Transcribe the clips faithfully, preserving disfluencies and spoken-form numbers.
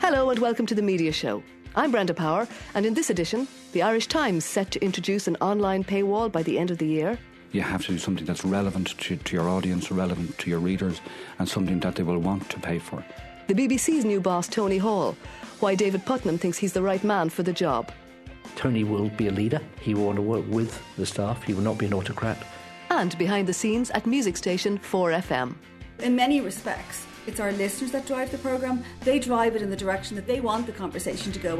Hello and welcome to The Media Show. I'm Brenda Power, and in this edition, the Irish Times set to introduce an online paywall by the end of the year. You have to do something that's relevant to, to your audience, relevant to your readers, and something that they will want to pay for. The B B C's new boss, Tony Hall, why David Putnam thinks he's the right man for the job. Tony will be a leader. He will want to work with the staff. He will not be an autocrat. And behind the scenes at music station four F M. In many respects, it's our listeners that drive the programme. They drive it in the direction that they want the conversation to go.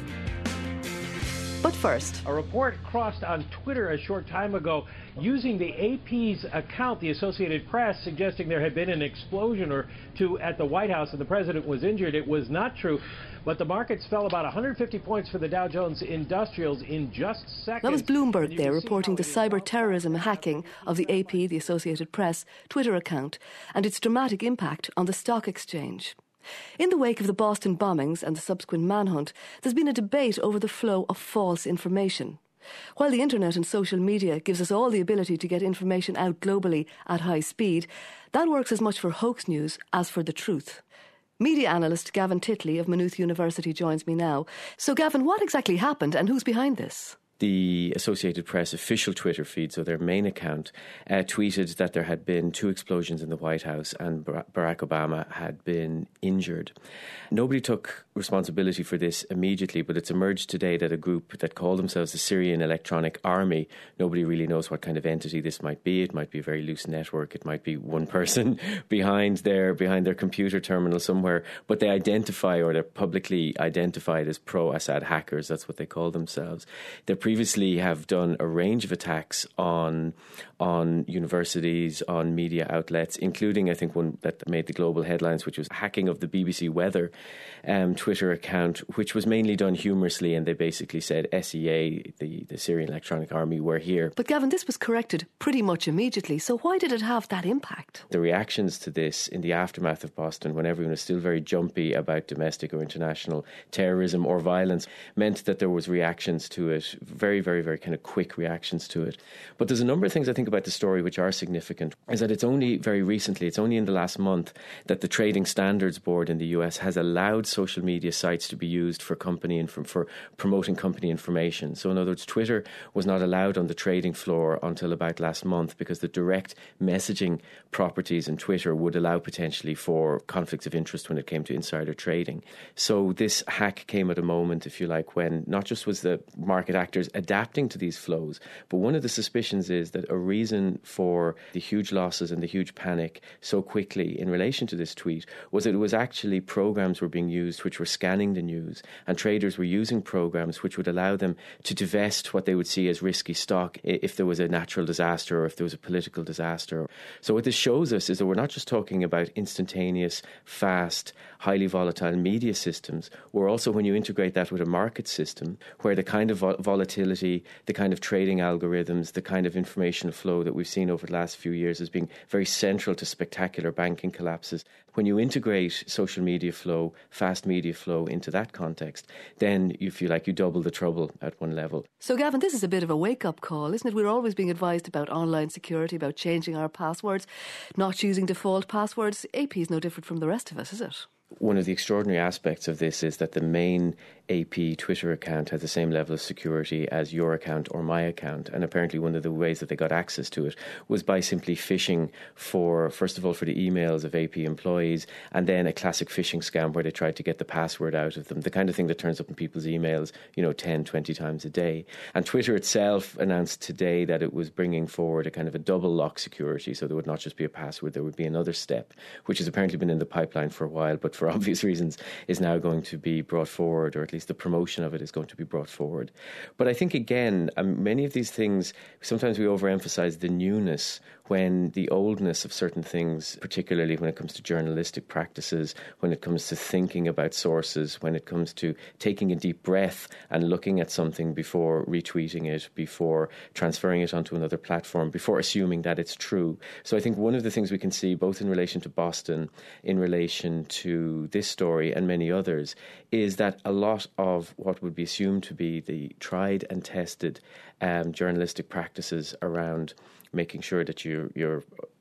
But first, a report crossed on Twitter a short time ago using the A P's account, the Associated Press, suggesting there had been an explosion or two at the White House and the president was injured. It was not true, but the markets fell about one hundred fifty points for the Dow Jones Industrials in just seconds. That was Bloomberg there reporting the cyber-terrorism hacking of the A P, the Associated Press, Twitter account and its dramatic impact on the stock exchange. In the wake of the Boston bombings and the subsequent manhunt, there's been a debate over the flow of false information. While the internet and social media gives us all the ability to get information out globally at high speed, that works as much for hoax news as for the truth. Media analyst Gavin Titley of Maynooth University joins me now. So Gavin, what exactly happened and who's behind this? The Associated Press official Twitter feed, so their main account, uh, tweeted that there had been two explosions in the White House and Barack Obama had been injured. Nobody took responsibility for this immediately, but it's emerged today that a group that call themselves the Syrian Electronic Army, nobody really knows what kind of entity this might be. It might be a very loose network. It might be one person behind their behind their computer terminal somewhere, but they identify, or they're publicly identified as pro-Assad hackers. That's what they call themselves. They're previously have done a range of attacks on on universities, on media outlets, including, I think, one that made the global headlines, which was hacking of the B B C Weather um, Twitter account, which was mainly done humorously, and they basically said S E A, the, the Syrian Electronic Army, were here. But Gavin, this was corrected pretty much immediately, so why did it have that impact? The reactions to this in the aftermath of Boston, when everyone was still very jumpy about domestic or international terrorism or violence, meant that there was reactions to it, very, very, very kind of quick reactions to it. But there's a number of things I think about the story which are significant, is that it's only very recently, it's only in the last month, that the Trading Standards Board in the U S has allowed social media sites to be used for company and for, for promoting company information. So in other words, Twitter was not allowed on the trading floor until about last month because the direct messaging properties in Twitter would allow potentially for conflicts of interest when it came to insider trading. So this hack came at a moment, if you like, when not just was the market actors adapting to these flows, but one of the suspicions is that a reason for the huge losses and the huge panic so quickly in relation to this tweet was that it was actually programs were being used which were scanning the news, and traders were using programs which would allow them to divest what they would see as risky stock if there was a natural disaster or if there was a political disaster. So what this shows us is that we're not just talking about instantaneous, fast, highly volatile media systems. We're also, when you integrate that with a market system where the kind of vol- volatility, the kind of trading algorithms, the kind of information flow that we've seen over the last few years as being very central to spectacular banking collapses, when you integrate social media flow, fast media flow into that context, then you feel like you double the trouble at one level. So Gavin, this is a bit of a wake-up call, isn't it? We're always being advised about online security, about changing our passwords, not using default passwords. A P is no different from the rest of us, is it? One of the extraordinary aspects of this is that the main A P Twitter account has the same level of security as your account or my account. And apparently one of the ways that they got access to it was by simply phishing for, first of all, for the emails of A P employees, and then a classic phishing scam where they tried to get the password out of them, the kind of thing that turns up in people's emails, you know, ten, twenty times a day. And Twitter itself announced today that it was bringing forward a kind of a double lock security. So there would not just be a password, there would be another step, which has apparently been in the pipeline for a while, but for obvious reasons is now going to be brought forward, or at least the promotion of it is going to be brought forward. But I think, again, um, many of these things, sometimes we overemphasize the newness when the oldness of certain things, particularly when it comes to journalistic practices, when it comes to thinking about sources, when it comes to taking a deep breath and looking at something before retweeting it, before transferring it onto another platform, before assuming that it's true. So I think one of the things we can see, both in relation to Boston, in relation to this story and many others, is that a lot of what would be assumed to be the tried and tested um, journalistic practices around making sure that you're, you're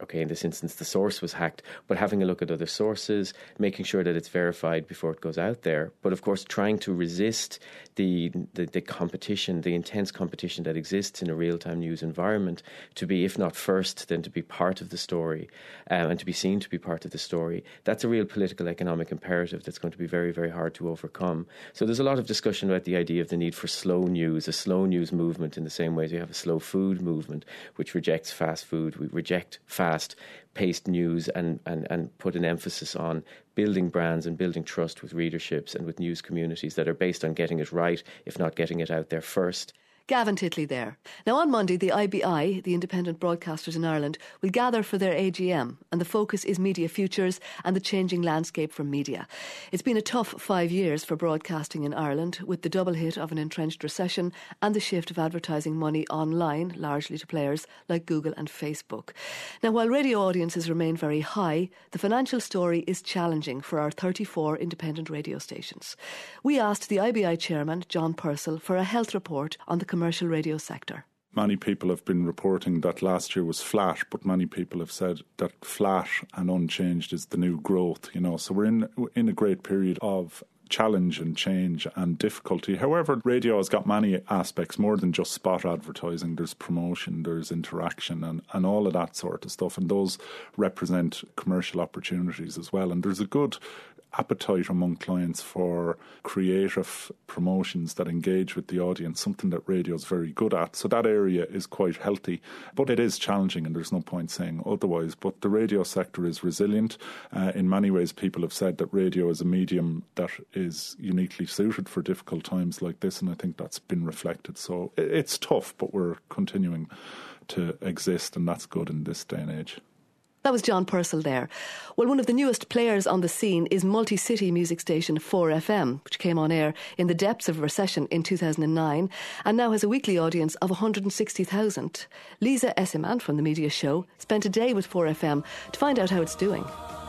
Okay, in this instance, the source was hacked, but having a look at other sources, making sure that it's verified before it goes out there. But of course, trying to resist the, the, the competition, the intense competition that exists in a real-time news environment, to be, if not first, then to be part of the story um, and to be seen to be part of the story. That's a real political, economic imperative that's going to be very, very hard to overcome. So there's a lot of discussion about the idea of the need for slow news, a slow news movement in the same way as we have a slow food movement, which rejects fast food. We reject fast fast-paced news and, and, and put an emphasis on building brands and building trust with readerships and with news communities that are based on getting it right, if not getting it out there first. Gavin Titley there. Now on Monday, the I B I, the Independent Broadcasters in Ireland, will gather for their A G M, and the focus is media futures and the changing landscape for media. It's been a tough five years for broadcasting in Ireland, with the double hit of an entrenched recession and the shift of advertising money online, largely to players like Google and Facebook. Now, while radio audiences remain very high, the financial story is challenging for our thirty-four independent radio stations. We asked the I B I chairman, John Purcell, for a health report on the commercial radio sector. Many people have been reporting that last year was flat, but many people have said that flat and unchanged is the new growth, you know. So we're in in a great period of challenge and change and difficulty. However, radio has got many aspects more than just spot advertising. There's promotion, there's interaction and, and all of that sort of stuff, and those represent commercial opportunities as well. And there's a good appetite among clients for creative promotions that engage with the audience, something that radio is very good at. So that area is quite healthy, but it is challenging and there's no point saying otherwise. But the radio sector is resilient. Uh, in many ways, people have said that radio is a medium that is uniquely suited for difficult times like this, and I think that's been reflected. So it's tough, but we're continuing to exist, and that's good in this day and age. That was John Purcell there. Well, one of the newest players on the scene is multi-city music station four F M, which came on air in the depths of recession in two thousand nine and now has a weekly audience of one hundred sixty thousand. Lisa Essiman from The Media Show spent a day with four F M to find out how it's doing.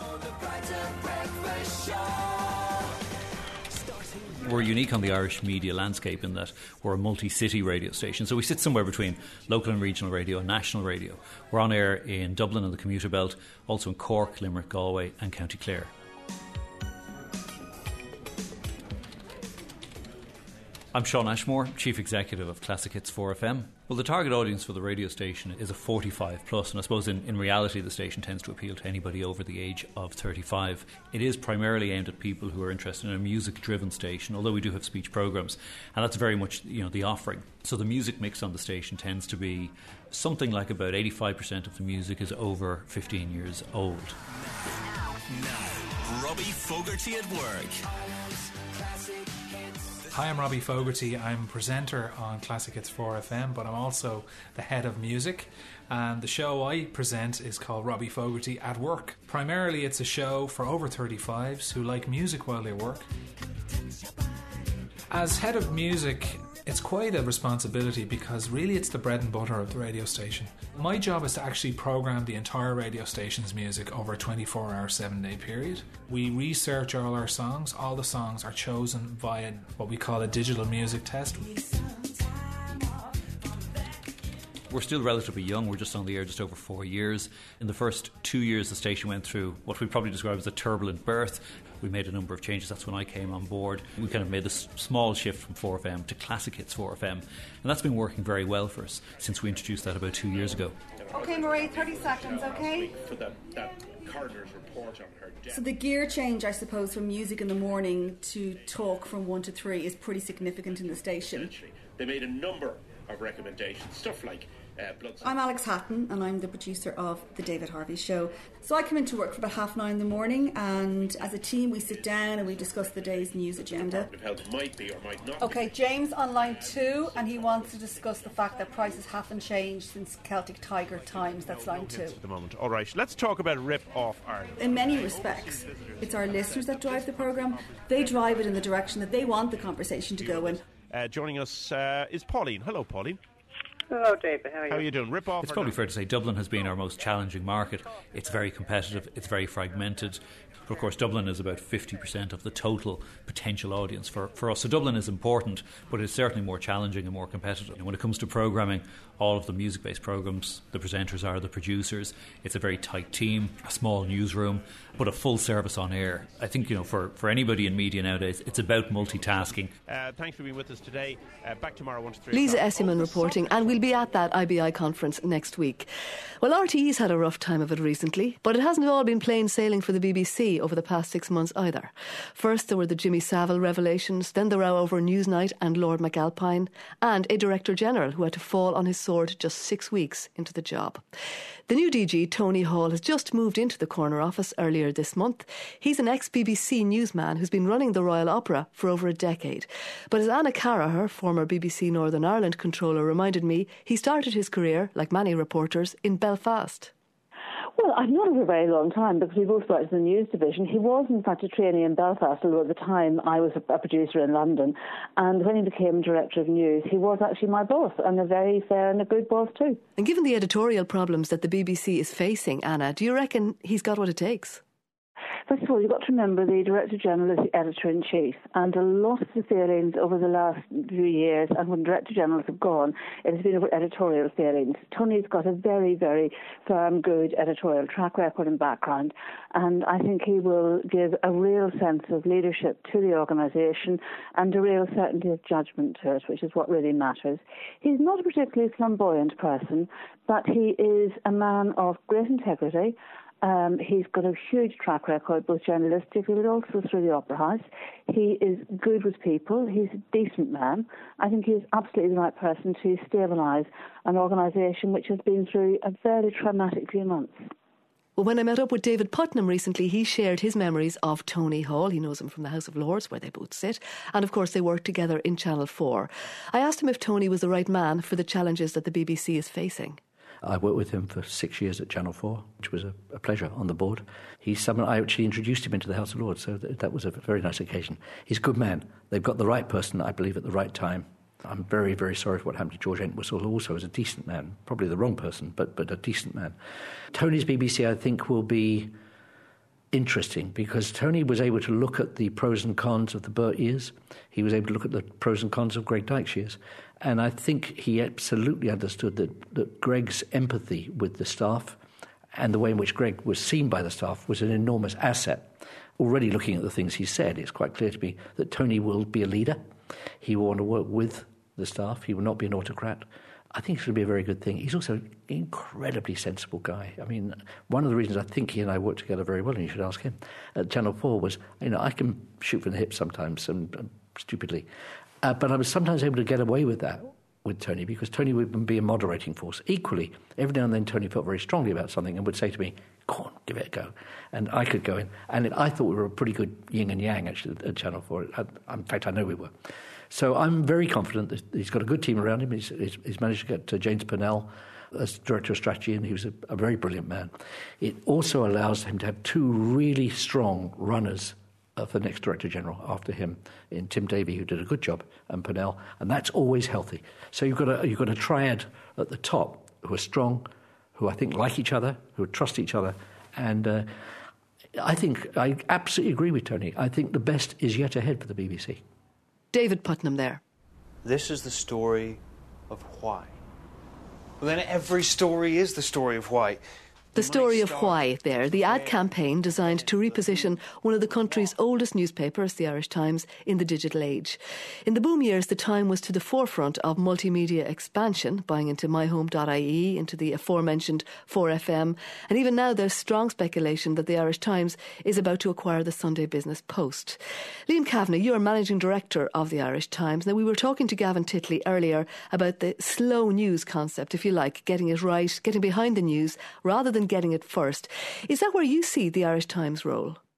We're unique on the Irish media landscape in that we're a multi-city radio station. So we sit somewhere between local and regional radio and national radio. We're on air in Dublin and the commuter belt, also in Cork, Limerick, Galway and County Clare. I'm Sean Ashmore, Chief Executive of Classic Hits four F M. Well, the target audience for the radio station is a forty-five plus, and I suppose in, in reality the station tends to appeal to anybody over the age of thirty-five. It is primarily aimed at people who are interested in a music-driven station, although we do have speech programmes, and that's very much, you know, the offering. So the music mix on the station tends to be something like about eighty-five percent of the music is over fifteen years old. Now, now Robbie Fogarty at work. Hi, I'm Robbie Fogarty. I'm presenter on Classic Hits four F M, but I'm also the head of music. And the show I present is called Robbie Fogarty at Work. Primarily, it's a show for over thirty-fives who like music while they work. As head of music, it's quite a responsibility because really it's the bread and butter of the radio station. My job is to actually program the entire radio station's music over a twenty-four hour, seven day period. We research all our songs. All the songs are chosen via what we call a digital music test. We're still relatively young. We're just on the air just over four years. In the first two years, the station went through what we'd probably describe as a turbulent birth. We made a number of changes. That's when I came on board. We kind of made this small shift from four F M to Classic Hits four F M. And that's been working very well for us since we introduced that about two years ago. OK, Marie, thirty seconds, OK? For that, that coroner's report on her death. So the gear change, I suppose, from music in the morning to talk from one to three is pretty significant in the station. They made a number of recommendations, stuff like Uh, blood I'm Alex Hatton and I'm the producer of The David Harvey Show. So I come into work for about half nine in the morning, and as a team we sit down and we discuss the day's news agenda. Health might be or might not. Okay, James on line two, and he wants to discuss the fact that prices haven't changed since Celtic Tiger times. That's line two. At the moment. All right, let's talk about Rip Off Ireland. In many respects, it's our listeners that drive the programme. They drive it in the direction that they want the conversation to go in. Uh, joining us uh, is Pauline. Hello, Pauline. Hello, David. How are you? How are you doing? Rip off. It's probably fair to say Dublin has been our most challenging market. It's very competitive. It's very fragmented. But of course, Dublin is about fifty percent of the total potential audience for, for us. So Dublin is important, but it's certainly more challenging and more competitive. And when it comes to programming, all of the music-based programmes, the presenters are the producers. It's a very tight team, a small newsroom, but a full service on air. I think, you know, for, for anybody in media nowadays, it's about multitasking. Uh, thanks for being with us today. Uh, back tomorrow, one to three. Lisa Essiman reporting, and we'll be at that I B I conference next week. Well, R T E's had a rough time of it recently, but it hasn't all been plain sailing for the B B C over the past six months either. First, there were the Jimmy Savile revelations, then the row over Newsnight and Lord McAlpine, and a Director-General who had to fall on his sword just six weeks into the job. The new D G, Tony Hall, has just moved into the corner office earlier this month. He's an ex-B B C newsman who's been running the Royal Opera for over a decade. But as Anna Carraher, former B B C Northern Ireland controller, reminded me, he started his career, like many reporters, in Belfast. Well, I've known him for a very long time because we both worked in the news division. He was, in fact, a trainee in Belfast, although at the time I was a, a producer in London. And when he became director of news, he was actually my boss, and a very fair and a good boss too. And given the editorial problems that the B B C is facing, Anna, do you reckon he's got what it takes? First of all, you've got to remember the Director-General is the Editor-in-Chief, and a lot of the failings over the last few years, and when Director-Generals have gone, it has been over editorial failings. Tony's got a very, very firm, good editorial track record and background, and I think he will give a real sense of leadership to the organisation and a real certainty of judgment to it, which is what really matters. He's not a particularly flamboyant person, but he is a man of great integrity. Um, he's got a huge track record, both journalistically but also through the Opera House. He is good with people. He's a decent man. I think he's absolutely the right person to stabilise an organisation which has been through a very traumatic few months. Well, when I met up with David Putnam recently, he shared his memories of Tony Hall. He knows him from the House of Lords, where they both sit. And of course, they worked together in Channel four. I asked him if Tony was the right man for the challenges that the B B C is facing. I worked with him for six years at Channel four, which was a, a pleasure on the board. He's someone, I actually introduced him into the House of Lords, so th- that was a very nice occasion. He's a good man. They've got the right person, I believe, at the right time. I'm very, very sorry for what happened to George Entwistle, who also is a decent man. Probably the wrong person, but, but a decent man. Tony's B B C, I think, will be interesting because Tony was able to look at the pros and cons of the Burt years. He was able to look at the pros and cons of Greg Dyke's years. And I think he absolutely understood that, that Greg's empathy with the staff and the way in which Greg was seen by the staff was an enormous asset. Already looking at the things he said, it's quite clear to me that Tony will be a leader. He will want to work with the staff. He will not be an autocrat. I think it's going to be a very good thing. He's also an incredibly sensible guy. I mean, one of the reasons I think he and I worked together very well, and you should ask him, at Channel four was, you know, I can shoot from the hip sometimes, and, and stupidly. Uh, but I was sometimes able to get away with that with Tony because Tony would be a moderating force. Equally, every now and then Tony felt very strongly about something and would say to me, go on, give it a go. And I could go in. And it, I thought we were a pretty good yin and yang, actually, at Channel four. I, in fact, I know we were. So I'm very confident that he's got a good team around him. He's, he's, he's managed to get uh, James Purnell as Director of Strategy, and he was a, a very brilliant man. It also allows him to have two really strong runners Uh, for the next Director-General after him, in Tim Davey, who did a good job, and Purnell, and that's always healthy. So you've got a, you've got a triad at the top who are strong, who I think like each other, who trust each other, and uh, I think I absolutely agree with Tony. I think the best is yet ahead for the B B C. David Putnam there. This is the story of why. Well, then every story is the story of why. The story of why there, the ad campaign designed to reposition one of the country's oldest newspapers, the Irish Times, in the digital age. In the boom years, the Time was to the forefront of multimedia expansion, buying into my home dot I E, into the aforementioned four F M, and even now there's strong speculation that the Irish Times is about to acquire the Sunday Business Post. Liam Kavanagh, you are Managing Director of the Irish Times. Now, we were talking to Gavin Titley earlier about the slow news concept, if you like, getting it right, getting behind the news, rather than getting it first. Is that where you see the Irish Times role?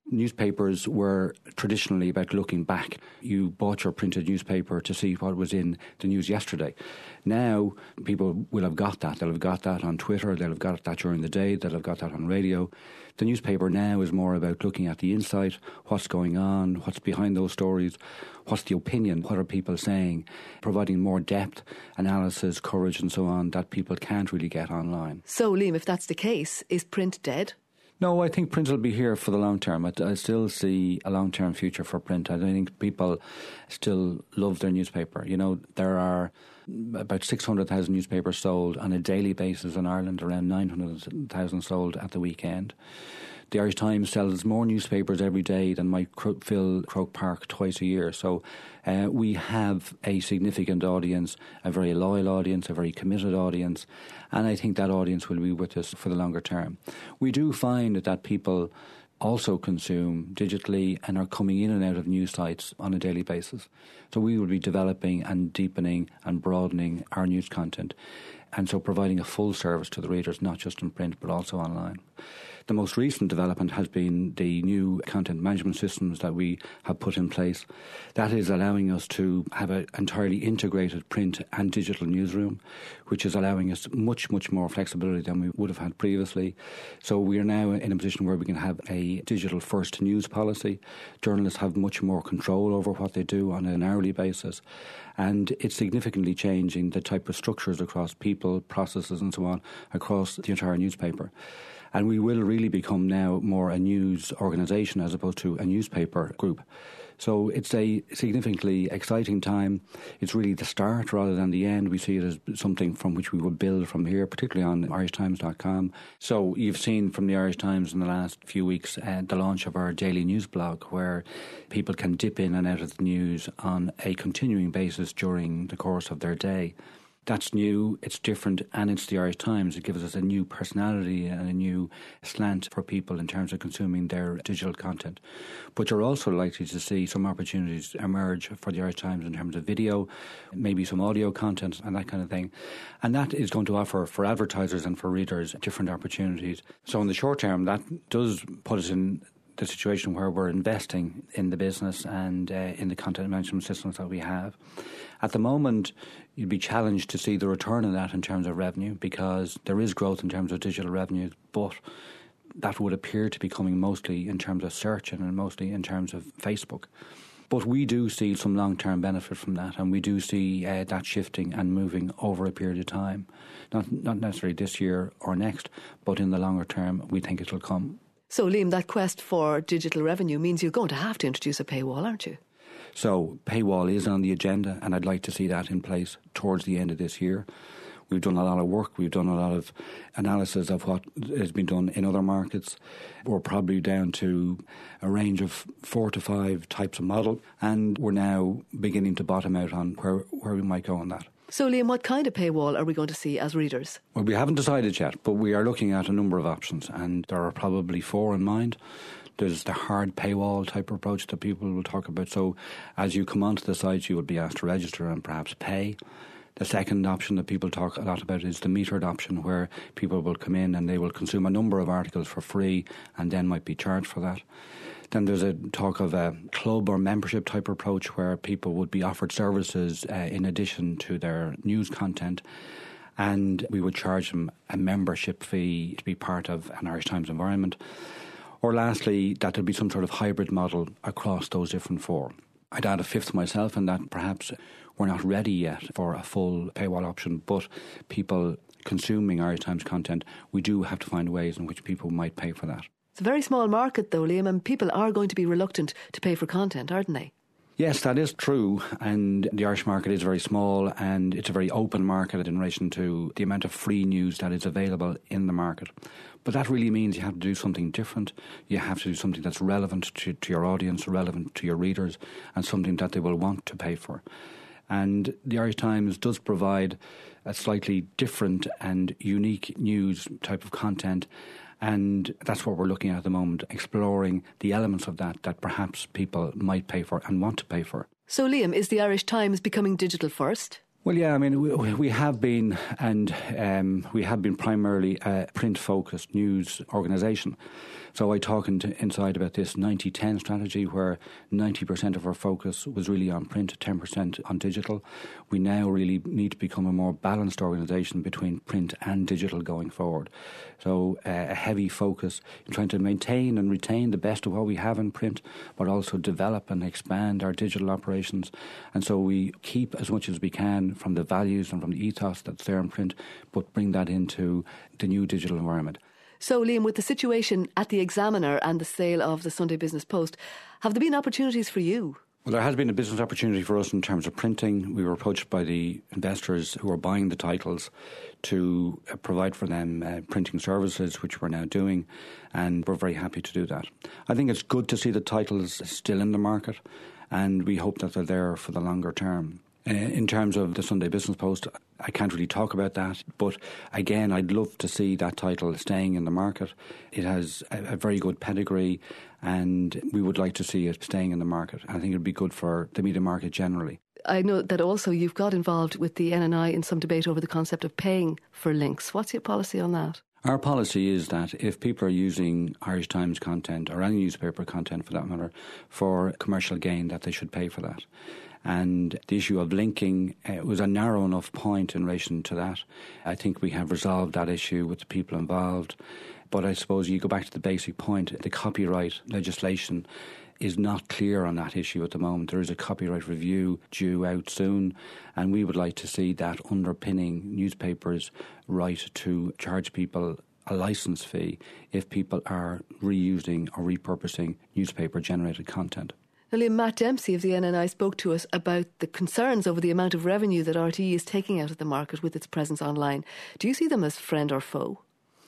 Newspapers were traditionally about looking back. You bought your printed newspaper to see what was in the news yesterday. Now, people will have got that. They'll have got that on Twitter. They'll have got that during the day. They'll have got that on radio. The newspaper now is more about looking at the insight, what's going on, what's behind those stories, what's the opinion, what are people saying, providing more depth, analysis, courage and so on that people can't really get online. So, Liam, if that's the case, is print dead? No, I think print will be here for the long term. I, I still see a long-term future for print. I think people still love their newspaper. You know, there are about six hundred thousand newspapers sold on a daily basis in Ireland, around nine hundred thousand sold at the weekend. The Irish Times sells more newspapers every day than might fill Croke Park twice a year. So uh, we have a significant audience, a very loyal audience, a very committed audience, and I think that audience will be with us for the longer term. We do find that people also consume digitally and are coming in and out of news sites on a daily basis. So we will be developing and deepening and broadening our news content, and so providing a full service to the readers, not just in print but also online. The most recent development has been the new content management systems that we have put in place. That is allowing us to have an entirely integrated print and digital newsroom, which is allowing us much, much more flexibility than we would have had previously. So we are now in a position where we can have a digital-first news policy. Journalists have much more control over what they do on an hourly basis. And it's significantly changing the type of structures across people, processes and so on across the entire newspaper. And we will really become now more a news organisation as opposed to a newspaper group. So it's a significantly exciting time. It's really the start rather than the end. We see it as something from which we will build from here, particularly on irish times dot com. So you've seen from the Irish Times in the last few weeks uh, the launch of our daily news blog, where people can dip in and out of the news on a continuing basis during the course of their day. That's new, it's different, and it's the Irish Times. It gives us a new personality and a new slant for people in terms of consuming their digital content. But you're also likely to see some opportunities emerge for the Irish Times in terms of video, maybe some audio content and that kind of thing. And that is going to offer for advertisers and for readers different opportunities. So in the short term, that does put us in the situation where we're investing in the business and uh, in the content management systems that we have. At the moment, you'd be challenged to see the return of that in terms of revenue, because there is growth in terms of digital revenues, but that would appear to be coming mostly in terms of search and mostly in terms of Facebook. But we do see some long-term benefit from that, and we do see uh, that shifting and moving over a period of time. Not, not necessarily this year or next, but in the longer term, we think it'll come. So, Liam, that quest for digital revenue means you're going to have to introduce a paywall, aren't you? So, paywall is on the agenda, and I'd like to see that in place towards the end of this year. We've done a lot of work. We've done a lot of analysis of what has been done in other markets. We're probably down to a range of four to five types of model, and we're now beginning to bottom out on where, where we might go on that. So, Liam, what kind of paywall are we going to see as readers? Well, we haven't decided yet, but we are looking at a number of options, and there are probably four in mind. There's the hard paywall type approach that people will talk about. So as you come onto the site, you will be asked to register and perhaps pay. The second option that people talk a lot about is the metered option, where people will come in and they will consume a number of articles for free and then might be charged for that. Then there's a talk of a club or membership type approach, where people would be offered services uh, in addition to their news content, and we would charge them a membership fee to be part of an Irish Times environment. Or lastly, that there'll be some sort of hybrid model across those different four. I'd add a fifth myself, in that perhaps we're not ready yet for a full paywall option, but people consuming Irish Times content, we do have to find ways in which people might pay for that. It's a very small market though, Liam, and people are going to be reluctant to pay for content, aren't they? Yes, that is true, and the Irish market is very small, and it's a very open market in relation to the amount of free news that is available in the market. But that really means you have to do something different. You have to do something that's relevant to, to your audience, relevant to your readers, and something that they will want to pay for. And the Irish Times does provide a slightly different and unique news type of content, and that's what we're looking at at the moment, exploring the elements of that that perhaps people might pay for and want to pay for. So, Liam, is the Irish Times becoming digital first? Well, yeah, I mean, we, we have been, and um, we have been primarily a print-focused news organisation. So I talk into, inside about this ninety ten strategy where ninety percent of our focus was really on print, ten percent on digital. We now really need to become a more balanced organisation between print and digital going forward. So uh, a heavy focus in trying to maintain and retain the best of what we have in print, but also develop and expand our digital operations. And so we keep as much as we can from the values and from the ethos that's there in print, but bring that into the new digital environment. So, Liam, with the situation at the Examiner and the sale of the Sunday Business Post, have there been opportunities for you? Well, there has been a business opportunity for us in terms of printing. We were approached by the investors who are buying the titles to uh, provide for them uh, printing services, which we're now doing, and we're very happy to do that. I think it's good to see the titles still in the market, and we hope that they're there for the longer term. Uh, in terms of the Sunday Business Post, I can't really talk about that, but again, I'd love to see that title staying in the market. It has a, a very good pedigree, and we would like to see it staying in the market. I think it would be good for the media market generally. I know that also you've got involved with the N N I in some debate over the concept of paying for links. What's your policy on that? Our policy is that if people are using Irish Times content, or any newspaper content for that matter, for commercial gain, that they should pay for that. And the issue of linking uh, was a narrow enough point in relation to that. I think we have resolved that issue with the people involved. But I suppose you go back to the basic point. The copyright legislation is not clear on that issue at the moment. There is a copyright review due out soon, and we would like to see that underpinning newspapers' right to charge people a licence fee if people are reusing or repurposing newspaper-generated content. Liam, Matt Dempsey of the N N I spoke to us about the concerns over the amount of revenue that R T E is taking out of the market with its presence online. Do you see them as friend or foe?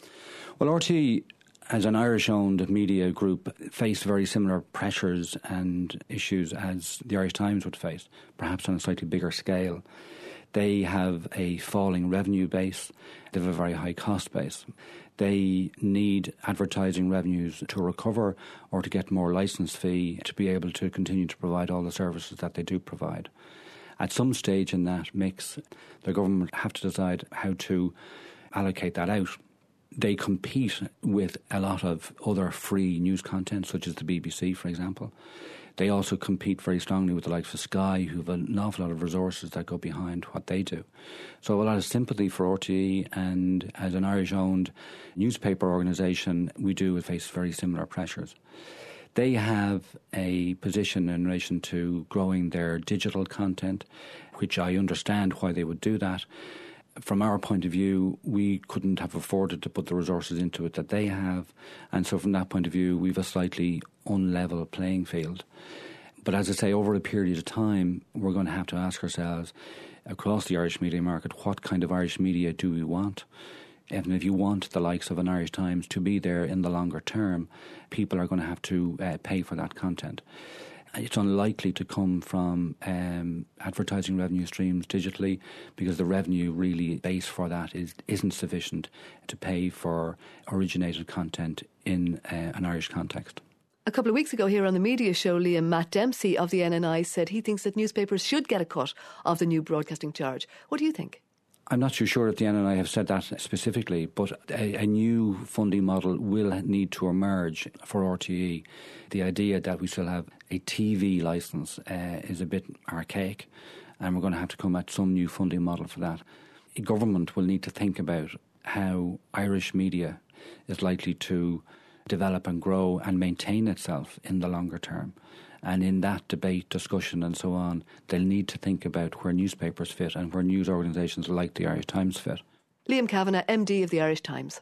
Well, R T E, as an Irish-owned media group, face very similar pressures and issues as the Irish Times would face, perhaps on a slightly bigger scale. They have a falling revenue base. They have a very high cost base. They need advertising revenues to recover or to get more licence fee to be able to continue to provide all the services that they do provide. At some stage in that mix, the government have to decide how to allocate that out. They compete with a lot of other free news content, such as the B B C, for example. They also compete very strongly with the likes of Sky, who have an awful lot of resources that go behind what they do. So a lot of sympathy for R T E, and as an Irish-owned newspaper organisation, we do face very similar pressures. They have a position in relation to growing their digital content, which I understand why they would do that. From our point of view, we couldn't have afforded to put the resources into it that they have, and so from that point of view, we've a slightly unlevel playing field. But as I say, over a period of time, we're going to have to ask ourselves, across the Irish media market, what kind of Irish media do we want? And if you want the likes of an Irish Times to be there in the longer term, people are going to have to uh, pay for that content. It's unlikely to come from um, advertising revenue streams digitally, because the revenue really base for that is, isn't sufficient to pay for originated content in uh, an Irish context. A couple of weeks ago here on the media show, Liam, Matt Dempsey of the N N I said he thinks that newspapers should get a cut of the new broadcasting charge. What do you think? I'm not too sure if the N N I have said that specifically, but a, a new funding model will need to emerge for R T E. The idea that we still have a T V licence uh, is a bit archaic, and we're going to have to come at some new funding model for that. The government will need to think about how Irish media is likely to develop and grow and maintain itself in the longer term. And in that debate, discussion and so on, they'll need to think about where newspapers fit and where news organisations like the Irish Times fit. Liam Kavanagh, M D of the Irish Times.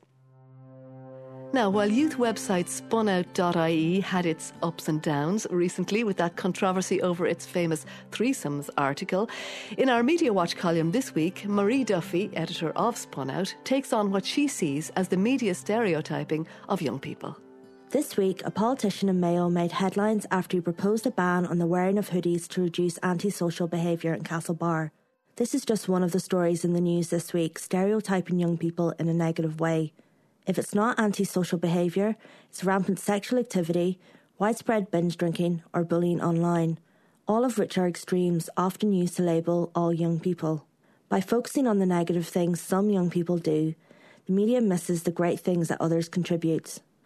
Now, while youth website spunout dot I E had its ups and downs recently with that controversy over its famous threesomes article, in our Media Watch column this week, Marie Duffy, editor of Spunout, takes on what she sees as the media stereotyping of young people. This week, a politician in Mayo made headlines after he proposed a ban on the wearing of hoodies to reduce antisocial behaviour in Castlebar. This is just one of the stories in the news this week, stereotyping young people in a negative way. If it's not antisocial behaviour, it's rampant sexual activity, widespread binge drinking or bullying online, all of which are extremes often used to label all young people. By focusing on the negative things some young people do, the media misses the great things that others contribute.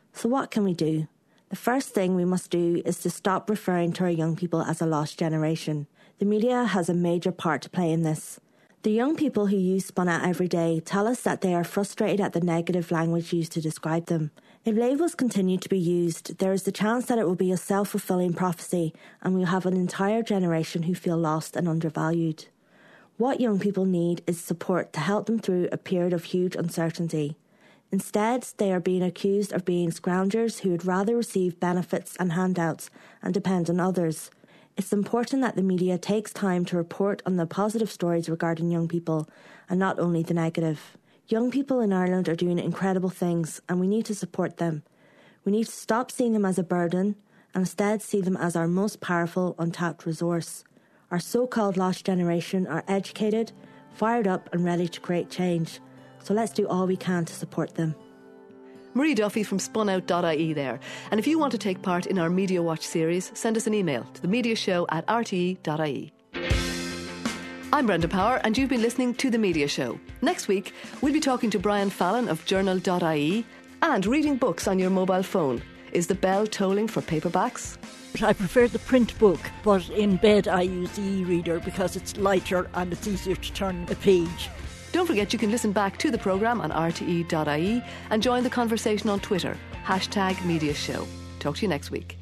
So what can we do? The first thing we must do is to stop referring to our young people as a lost generation. The media has a major part to play in this. The young people who use Spunnet every day tell us that they are frustrated at the negative language used to describe them. If labels continue to be used, there is the chance that it will be a self-fulfilling prophecy and we'll have an entire generation who feel lost and undervalued. What young people need is support to help them through a period of huge uncertainty. Instead, they are being accused of being scroungers who would rather receive benefits and handouts and depend on others. It's important that the media takes time to report on the positive stories regarding young people and not only the negative. Young people in Ireland are doing incredible things and we need to support them. We need to stop seeing them as a burden and instead see them as our most powerful, untapped resource. Our so-called lost generation are educated, fired up and ready to create change. So let's do all we can to support them. Marie Duffy from spunout dot I E there. And if you want to take part in our Media Watch series, send us an email to the media show at r t e dot i e. I'm Brenda Power and you've been listening to The Media Show. Next week, we'll be talking to Brian Fallon of journal dot I E and reading books on your mobile phone. Is the bell tolling for paperbacks? I prefer the print book, but in bed I use the e-reader because it's lighter and it's easier to turn a page. Don't forget you can listen back to the programme on r t e dot i e and join the conversation on Twitter, hashtag Media Show. Talk to you next week.